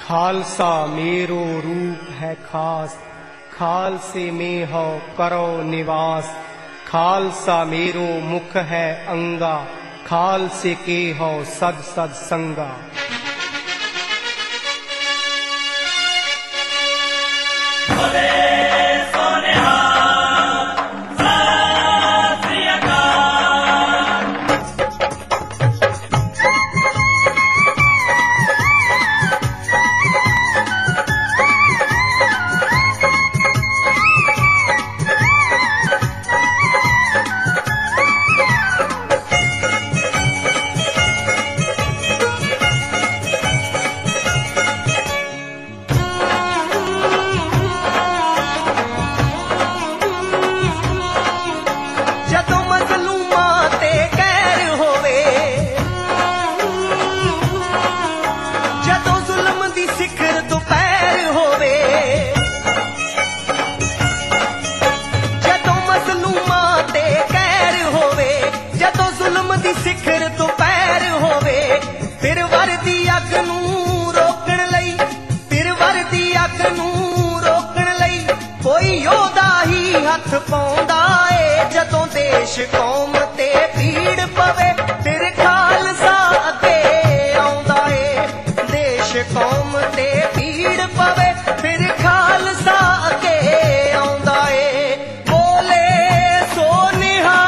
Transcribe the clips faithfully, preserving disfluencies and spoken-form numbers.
खालसा मेरो रूप है खास, खालसे में हो करो निवास। खालसा मेरो मुख है अंगा, खालसे के हो सद सद संगा। ਸਿਖਰ ਤੋਂ ਪੈਰ ਹੋਵੇ ਫਿਰ ਵਰਦੀ ਅੱਗ ਨੂੰ ਰੋਕਣ ਲਈ, ਫਿਰ ਵਰਦੀ ਅੱਗ ਨੂੰ ਰੋਕਣ ਲਈ ਕੋਈ ਯੋਧਾ ਹੀ ਹੱਥ ਪਾਉਂਦਾ ਏ। ਜਦੋਂ ਦੇਸ਼ ਕੌਮ ਤੇ ਭੀੜ ਪਵੇ ਫਿਰ ਖਾਲਸਾ ਅੱਗੇ ਆਉਂਦਾ ਏ। ਦੇਸ਼ ਕੌਮ ਤੇ ਭੀੜ ਪਵੇ ਫਿਰ ਖਾਲਸਾ ਅੱਗੇ ਆਉਂਦਾ ਏ। ਬੋਲੇ ਸੋ ਨਿਹਾਲ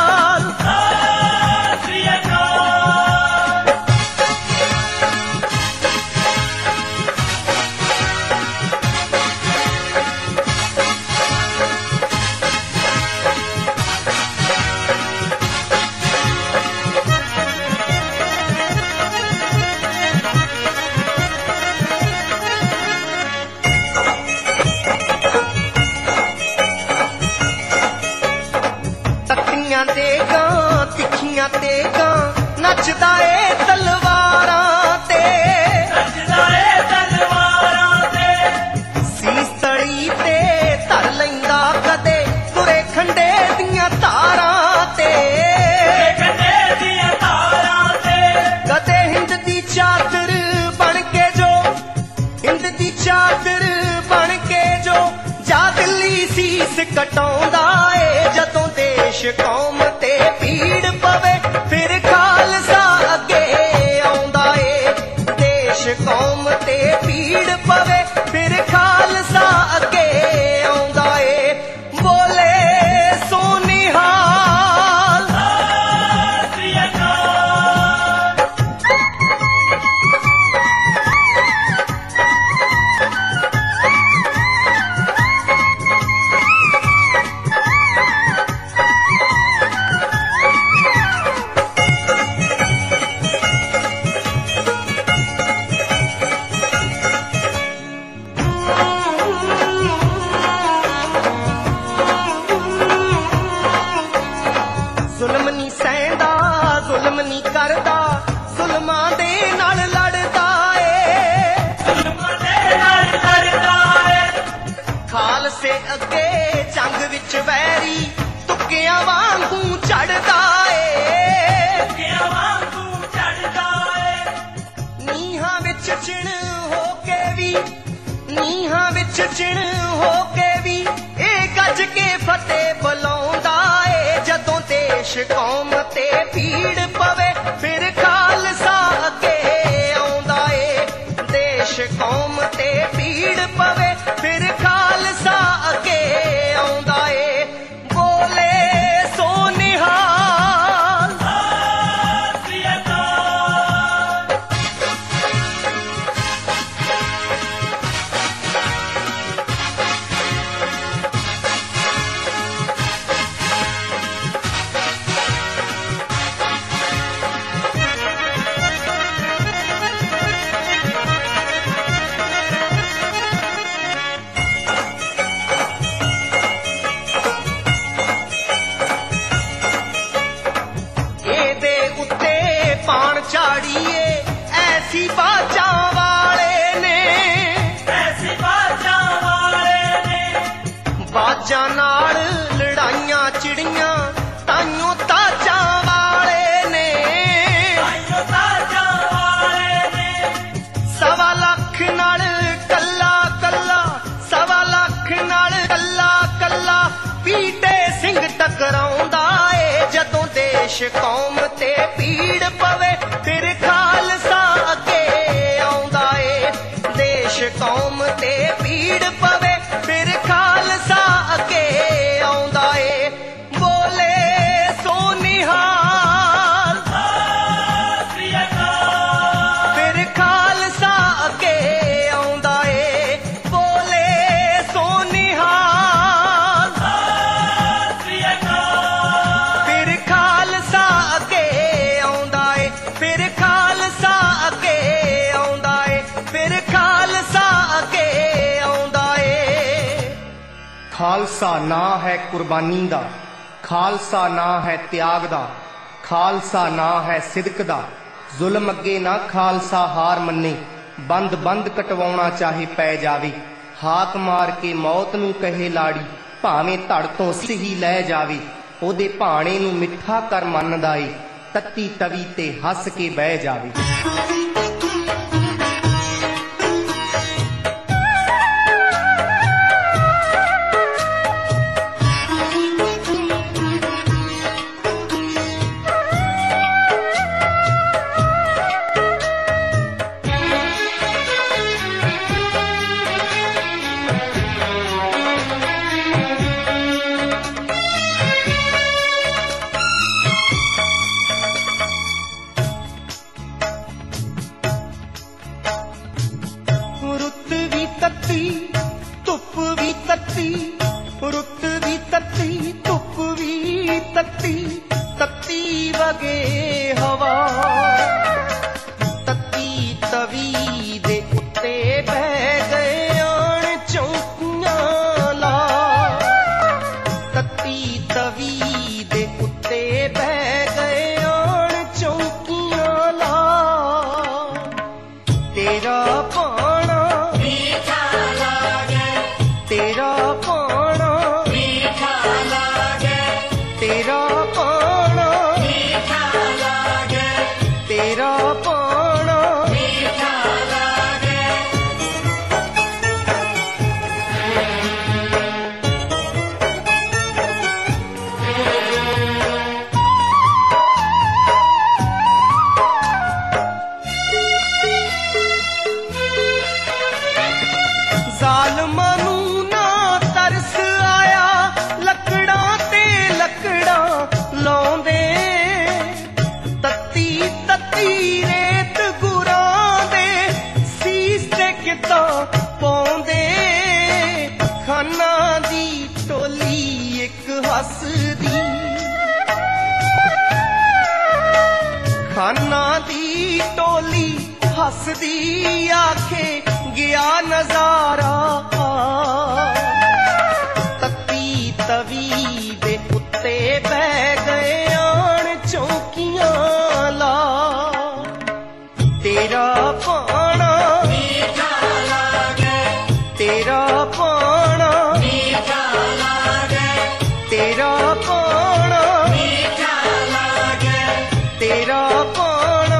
ਤੇਗਾਂ ਤਿੱਖੀਆਂ ਤੇਗਾਂ ਨੱਚਦਾ ਏ ਤਲਵਾਰਾਂ ਤੇ, ਨੱਚਦਾ ਏ ਤਲਵਾਰਾਂ ਤੇ। ਸੀਸ ਤਲੀ ਤੇ ਧਰ ਲੈਂਦਾ ਕਦੇ ਤੁਰੇ ਖੰਡੇ ਦੀਆਂ ਤਾਰਾਂ ਤੇ, ਖੰਡੇ ਦੀਆਂ ਤਾਰਾਂ ਤੇ। ਕਦੇ ਹਿੰਦ ਦੀ ਚਾਦਰ ਬਣ ਕੇ ਜੋ, ਹਿੰਦ ਦੀ ਚਾਦਰ ਬਣ ਕੇ ਜੋ ਜਾ ਦਿੱਲੀ ਸੀਸ ਕਟਾਉਂਦਾ ਏ। ਜਦੋਂ ਦੇਸ਼ ਕੌਮ ਤੇ ਭੀੜ ਪਵੇ ਫਿਰ ਖਾਲਸਾ ਅੱਗੇ ਆਉਂਦਾ ਏ। ਦੇਸ਼ ਕੌਮ ਤੇ ਭੀੜ ਪਵੇ ਫਿਰ ਖਾਲਸਾ ਅੱਗੇ ਆਉਂਦਾ ਏ। ਬੋਲੇ ਸੋ ਨਿਹਾਲ ਸ੍ਰੀ ਅਕਾਲ। ਜ਼ੁਲਮ ਨਹੀਂ ਸਹਿੰਦਾ ਜ਼ੁਲਮ ਨਹੀਂ ਕਰਦਾ, ਜ਼ੁਲਮਾਂ ਦੇ ਨਾਲ ਲੜਦਾ ਏ, ਜ਼ੁਲਮਾਂ ਦੇ ਨਾਲ ਲੜਦਾ ਏ। ਖਾਲਸੇ ਅੱਗੇ ਜੰਗ ਵਿੱਚ ਵੈਰੀ ਤੁੱਕਿਆਂ ਵਾਂਗੂ ਚੜਦਾ ਏ, ਤੁੱਕਿਆਂ ਵਾਂਗੂ ਚੜਦਾ ਏ। ਨੀਹਾਂ ਵਿੱਚ ਚਿਣ ਹੋ ਕੇ ਵੀ, ਨੀਹਾਂ ਵਿੱਚ ਚਿਣ ਹੋ ਕੇ ਵੀ ਇਹ ਗੱਜ ਕੇ ਫਤਿਹ ਬੁਲਾਉਂਦਾ ਏ। ਜਦੋਂ ਦੇਸ਼ ਕੌਮ ਤੇ ਭੀੜ ਪਵੇ ਫਿਰ ਖਾਲਸਾ ਅੱਗੇ ਆਉਂਦਾ ਏ। ਦੇਸ਼ ਕੌਮ ਤੇ ਭੀੜ ਪਵੇ ਫਿਰ ਖਾਲਸਾ ਅੱਗੇ ਆਉਂਦਾ ਏ। ਬੋਲੇ ਸੋ ਨਿਹਾਲ ਸ੍ਰੀ ਅਕਾਲ। ਪਾਣ ਝਾੜੀਏ ਐਸੀ ਬਾਜਾਂ ਵਾਲੇ ਨੇ, ਐਸੀ ਬਾਜਾਂ ਵਾਲੇ ਨੇ। ਬਾਜਾਂ ਨਾਲ ਲੜਾਈਆਂ ਚਿੜੀਆਂ ਤਾਈਓ ਤਾਜਾਂ ਵਾਲੇ ਨੇ, ਤਾਈਓ ਤਾਜਾਂ ਵਾਲੇ ਨੇ। ਸਵਾ ਲੱਖ ਦੇਸ਼ ਕੌਮ ਤੇ ਪੀੜ ਪਵੇ ਫਿਰ ਖਾਲਸਾ ਅੱਗੇ ਆਉਂਦਾ ਏ। ਦੇਸ਼ ਕੌਮ ਤੇ ਪੀੜ ਪਵੇ ਫਿਰ ਖਾਲਸਾ ਅੱਗੇ ਆਉਂਦਾ ਏ। ਬੋਲੇ ਸੋ ਨਿਹਾਲ ਫਿਰ ਖਾਲਸਾ ਅੱਗੇ ਆਉਂਦਾ ਏ। ਬੋਲੇ ਸੋ ਨਿਹਾਲ ਫਿਰ ਖਾਲਸਾ ਅੱਗੇ ਆਉਂਦਾ ਏ। ਫਿਰ ਖਾਲਸਾ ਅੱਗੇ ਆਉਂਦਾ ਏ। ਫਿਰ ਖਾਲਸਾ ਅੱਗੇ ਆਉਂਦਾ ਏ। ਖਾਲਸਾ ਨਾਂ ਹੈ ਕੁਰਬਾਨੀ ਦਾ, ਖਾਲਸਾ ਨਾਂ ਹੈ ਤਿਆਗ ਦਾ, ਖਾਲਸਾ ਨਾਂ ਹੈ ਸਿਦਕ ਦਾ। ਜ਼ੁਲਮ ਅੱਗੇ ਨਾ ਖਾਲਸਾ ਹਾਰ ਮੰਨੇ, ਬੰਦ ਬੰਦ ਕਟਵਾਉਣਾ ਚਾਹੇ ਪੈ ਜਾਵੇ। ਹਾਕ ਮਾਰ ਕੇ ਮੌਤ ਨੂੰ ਕਹੇ ਲਾੜੀ, ਭਾਵੇਂ ਧੜ ਤੋਂ ਸਹੀ ਲੈ ਜਾਵੇ। ਉਹਦੇ ਭਾਣੇ ਨੂੰ ਮਿੱਠਾ ਕਰ ਮੰਨਦਾ ਏ, ਤੱਤੀ ਤਵੀ ਤੇ ਹੱਸ ਕੇ ਬਹਿ ਜਾਵੇ। ਰੁੱਤ ਵੀ ਤੱਤੀ ਧੁੱਪ ਵੀ ਤੱਤੀ, ਰੁੱਤ ਵੀ ਤੱਤੀ ਧੁੱਪ ਵੀ ਤੱਤੀ, ਤੱਤੀ ਵਗੇ ਹਵਾ। ਤੱਤੀ ਤਵੀ ਦੇ ਉੱਤੇ ਬਹਿ ਗਏ ਆਣ ਚੌਂਕੀਆਂ ਲਾ। ਤੱਤੀ ਤਵੀ ਦੇ ਉੱਤੇ ਬਹਿ ਗਏ ਆਣ ਚੌਂਕੀਆਂ ਲਾ। ਤੇਰਾ ਪਾਣਾ ਤੇਰਾ ਪਾਣਾ ਤੇਰਾ ਪਾਣਾ ਤੇਰਾ ਪਾਣਾ ਜ਼ਾਲਮਾਂ ਨੂੰ ਨਾ ਤਰਸ ਆਇਆ, ਲੱਕੜਾਂ ਤੇ ਲੱਕੜਾਂ ਲਾਉਂਦੇ। ਤੱਤੀ ਤੱਤੀ ਰੇਤ ਗੁਰਾਂ ਦੇ ਸੀਸ ਤੇ ਕਿੱਦਾਂ ਪਾਉਂਦੇ। ਖਾਨਾਂ ਦੀ ਟੋਲੀ ਇੱਕ ਹੱਸਦੀ, ਖਾਨਾਂ ਦੀ ਟੋਲੀ ਹੱਸਦੀ ਆਖੇ ਗਿਆ ਨਜ਼ਾਰਾ। ਤੱਤੀ ਤਵੀ ਦੇ ਉੱਤੇ ਬਹਿ ਗਏ ਆਣ ਚੌਂਕੀਆਂ ਲਾ। ਤੇਰਾ ਪਾਣਾ ਤੇਰਾ ਪਾਣਾ ਤੇਰਾ ਪਾਣਾ ਤੇਰਾ ਪਾਣਾ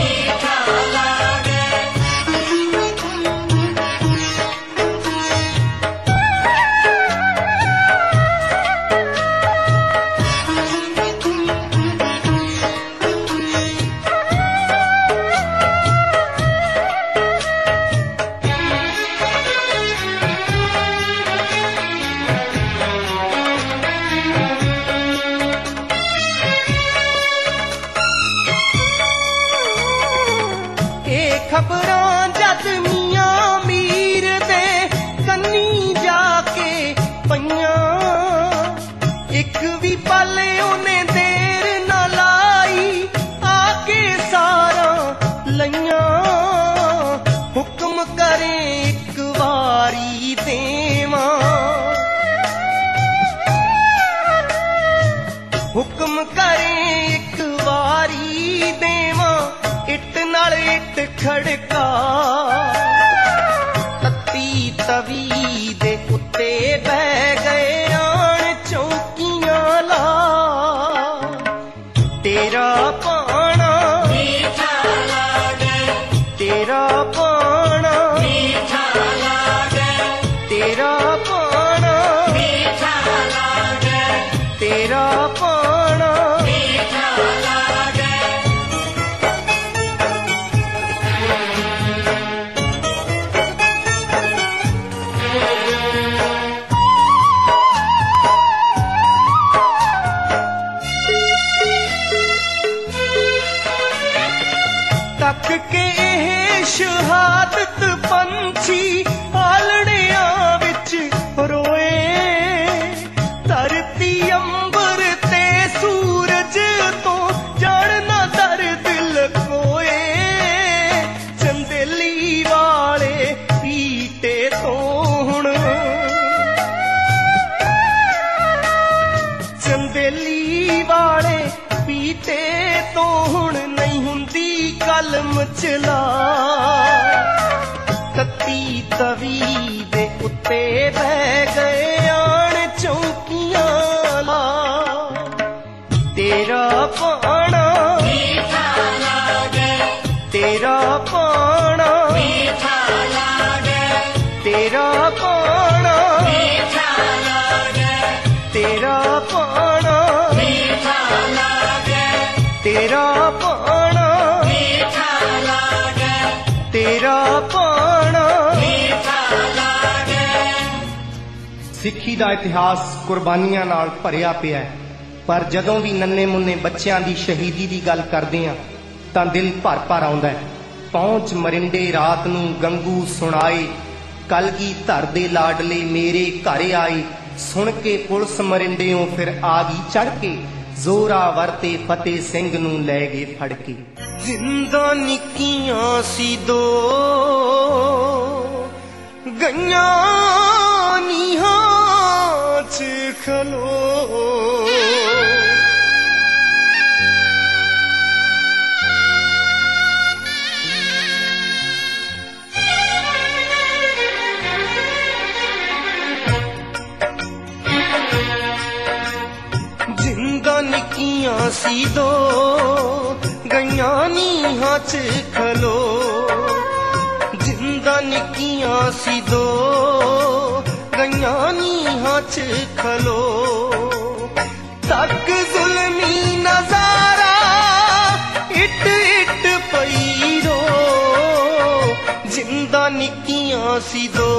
ਖਬਰਾਂ ਜਦ ਮੀਆਂ ਮੀਰ ਦੇ ਕੰਨੀ ਜਾ ਕੇ ਪਈਆਂ। ਇੱਕ ਵੀ ਪਲ ਉਹਨੇ ਦੇਰ ਨਾ ਲਾਈ, ਆ ਕੇ ਸਾਰਾ ਲਈਆਂ। ਹੁਕਮ ਕਰੇ ਇੱਕ ਵਾਰੀ ਦੇਵਾਂ, ਹੁਕਮ ਕਰੇ ਇੱਕ ਵਾਰੀ ਦੇਵਾਂ। ਇੱਟ ਨਾਲ ਇੱਟ ਖੜਕਾ। ਤੱਤੀ ਤਵੀ ਦੇ ਉੱਤੇ ਬਹਿ ਗਏ ਆਣ ਚੌਂਕੀਆਂ ਲਾ। ਤੇਰਾ ਪਾਣਾ ਤੇਰਾ ਪਾਣਾ ਤੇਰਾ ਪਾਣਾ ਤੇਰਾ ਪਾਣਾ तक के ਇਹ ਸ਼ਹਾਦਤ ਪੰਛੀ ਆਲੜਿਆਂ ਵਿੱਚ ਰੋਏ ਧਰਤੀ ਅੰਬਰ ਤੇ ਸੂਰਜ ਤੋਂ ਜਾਣਨਾ ਦਰਦ ਲਕੋਏ ਚੰਦੇਲੀ ਵਾਲੇ ਪੀਟੇ ਤੋਂ ਹੁਣ ਚੰਦੇਲੀ ਵਾਲੇ ਪੀਟੇ ਤੋਂ ਹੁਣ ਨਹੀਂ ਹੁੰਦੀ ਕਲਮ ਚਲਾ ਤੱਤੀ ਤਵੀ ਦੇ ਉੱਤੇ ਬਹਿ ਗਏ ਆਣ ਚੌਕੀਆਂ ਲਾ ਤੇਰਾ ਪਾਣਾ ਮੀਠਾ ਲਾਗੇ ਤੇਰਾ ਪਾਣਾ ਮੀਠਾ ਲਾਗੇ ਤੇਰਾ ਪਾਣਾ ਮੀਠਾ ਲਾਗੇ ਤੇਰਾ ਪਾਣਾ ਮੀਠਾ ਲਾਗੇ ਤੇਰਾ ਪਾਣਾ ਮੀਠਾ ਲਾਗੇ ਤੇਰਾ ਪਾਣਾ ਮੀਠਾ ਲਾਗੇ। ਸਿੱਖੀ ਦਾ ਇਤਿਹਾਸ ਕੁਰਬਾਨੀਆਂ ਨਾਲ ਭਰਿਆ ਪਿਆ ਹੈ, ਪਰ ਜਦੋਂ ਵੀ ਨੰਨੇ ਮੁੰਨੇ ਬੱਚਿਆਂ ਦੀ ਸ਼ਹੀਦੀ ਦੀ ਗੱਲ ਕਰਦੇ ਹਾਂ ਤਾਂ ਦਿਲ ਭਰ ਭਰ ਆਉਂਦਾ ਹੈ। ਪਹੁੰਚ ਮਰਿੰਡੇ ਰਾਤ ਨੂੰ ਗੰਗੂ ਸੁਣਾਏ ਕਲਗੀ ਧਰ ਦੇ ਲਾਡਲੇ ਮੇਰੇ ਘਰ ਆਏ ਸੁਣ ਕੇ ਪੁਲਿਸ ਮਰਿੰਡਿਓਂ ਫਿਰ ਆ ਗਈ ਚੜ ਕੇ ਜ਼ੋਰਾਵਰ ਤੇ ਫਤਿਹ ਸਿੰਘ ਨੂੰ ਲੈ ਗਏ ਫੜ ਕੇ। ਜਿੰਦਾਂ ਨਿੱਕੀਆਂ ਸੀ ਦੋ ਗਈਆਂ ਨੀਹਾਂ ਚ ਖਲੋ ਜਿੰਦਾਂ ਨਿੱਕੀਆਂ ਸੀ ਦੋ ਗਈਆਂ ਨੀਹਾਂ ਚ ਖਲੋ ਜਿੰਦਾਂ ਨਿੱਕੀਆਂ ਸੀ ਦੋ ਗਈਆਂ ਨੀਹਾਂ ਚ ਖਲੋ ਤੱਕ ਜ਼ੁਲਮੀ ਨਜ਼ਾਰਾ ਇੱਟ ਇੱਟ ਪਈ ਰੋ ਜਿੰਦਾਂ ਨਿੱਕੀਆਂ ਸੀ ਦੋ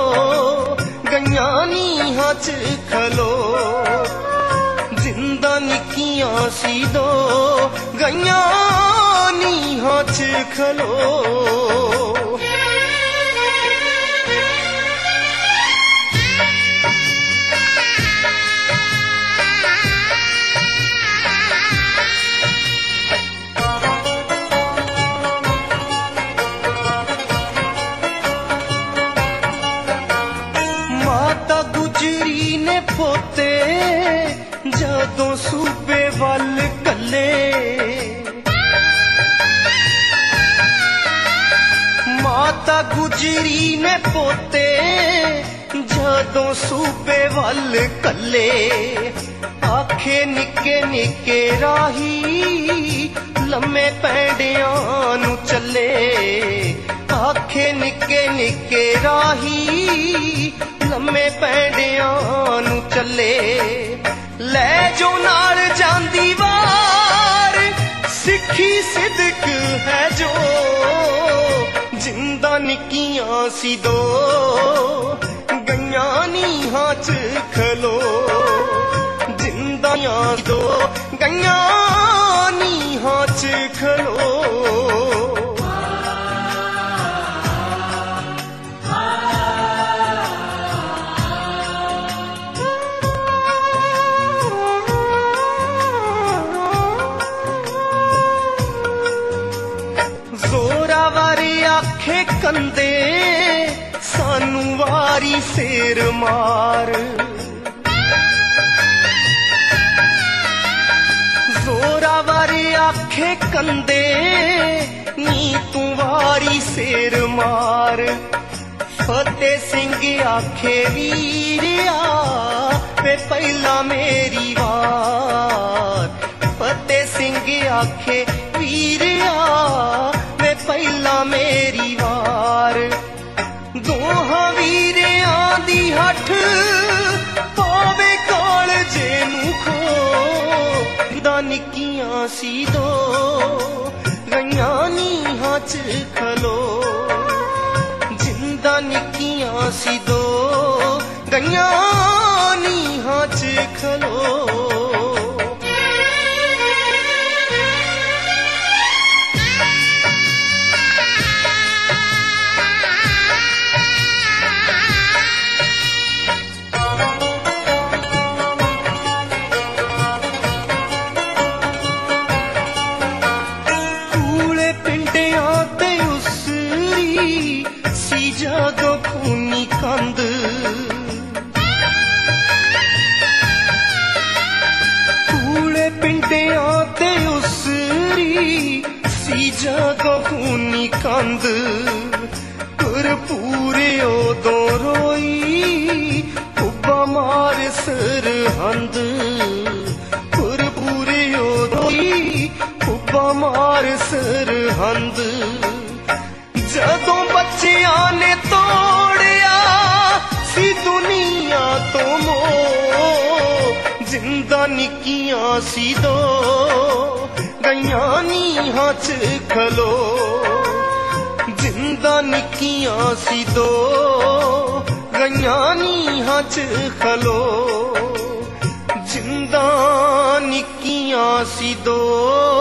ਗਈਆਂ ਨੀਹਾਂ ਚ ਖਲੋ ਜਿੰਦਾਂ ਨਿੱਕੀਆਂ ਸੀ ਦੋ ਗਈਆਂ ਨੀਹਾਂ ਚ ਖਲੋ। ਮਾਤਾ ਗੁਜਰੀ ਨੇ ਪੋਤੇ ਜਦੋਂ ਸੂਬੇ ਵੱਲ ਕੱਲੇ ਮਾਤਾ ਗੁਜਰੀ ਨੇ ਪੋਤੇ ਜਦੋਂ ਸੂਬੇ ਵੱਲ ਕੱਲੇ ਆਖੇ ਨਿੱਕੇ ਨਿੱਕੇ ਰਾਹੀ ਲੰਮੇ ਪੈਂਡਿਆਂ ਨੂੰ ਚੱਲੇ ਆਖੇ ਨਿੱਕੇ ਨਿੱਕੇ ਰਾਹੀ ਲੰਮੇ ਪੈਂਡਿਆਂ ਨੂੰ ਚੱਲੇ ਲੈ ਜੋ ਨਾਲ ਜਾਂਦੀ ਵਾਰ ਸਿੱਖੀ ਸਿਦਕ ਹੈ ਜੋ ਜਿੰਦਾਂ ਨਿੱਕੀਆਂ ਸੀ ਦੋ ਗਈਆਂ ਨੀਹਾਂ ਚ ਖਲੋ ਜਿੰਦਾਂ ਦੋ ਗਈਆਂ ਨੀਹਾਂ ਚ ਖਲੋ। ਜ਼ੋਰਾਵਰ ਆਖੇ ਕੰਦੇ ਸਾਨੂੰ ਵਾਰੀ ਸਿਰ ਮਾਰ ਜ਼ੋਰਾਵਰ ਆਖੇ ਕੰਦੇ ਨੀ ਤੂੰ ਵਾਰੀ ਸਿਰ ਮਾਰ ਫਤਿਹ ਸਿੰਘ ਆਖੇ ਵੀਰਿਆ ਵੇ ਪਹਿਲਾਂ ਮੇਰੀ ਵਾਰ ਫਤਿਹ ਸਿੰਘ ਆਖੇ ਵੀਰਿਆ ਵੇ ਪਹਿਲਾਂ ਮੇਰੀ ਵਾਰ ਦੋਹਾਂ ਵੀਰਿਆਂ ਦੀ ਹੱਠ ਪਾਵੇ ਕੋਲ ਜੇ ਨੂੰ ਖੋ ਦਾ ਨਿੱਕੀਆਂ ਸੀ ਦੋ ਗਈਆਂ ਨੀਹਾਂ ਚ ਖਲੋ ਜਿੰਦਾਂ ਨਿੱਕੀਆਂ ਸੀ ਦੋ ਗਈਆਂ ਨੀਹਾਂ ਚ ਖਲੋ। सी जगह खूनी कंद तुर पूरे उदों रोई उब्बा मार सरहंद तुर पूरे उदों रोई उब्बा मार सरहंद जदों बच्चियां ने तोड़िया सी दुनिया तो मोह जिंदा निक्कियां सी दो गईयां नीहां च खलो जिंदा निक्कियां सी दो गईयां नीहां च खलो जिंदा निक्कियां सी दो